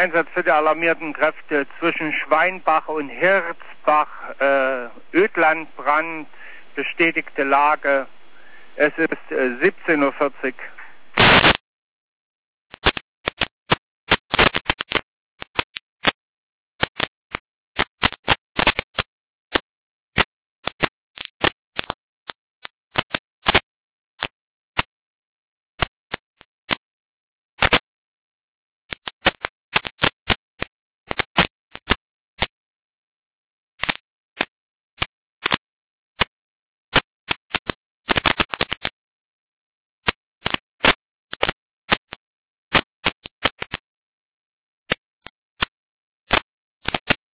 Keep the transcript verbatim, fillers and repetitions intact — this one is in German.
Einsatz für die alarmierten Kräfte zwischen Schweinbach und Hirzbach, äh, Ödlandbrand, bestätigte Lage. Es ist äh, siebzehn Uhr vierzig.